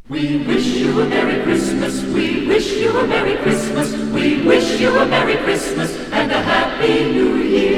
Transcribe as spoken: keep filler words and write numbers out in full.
We wish you a Merry Christmas, we wish you a Merry Christmas, we wish you a Merry Christmas and a Happy New Year.